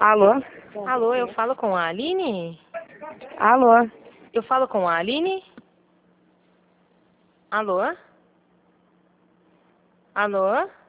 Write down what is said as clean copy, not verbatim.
Alô? Alô, eu falo com a Aline? Alô? Eu falo com a Aline? Alô? Alô?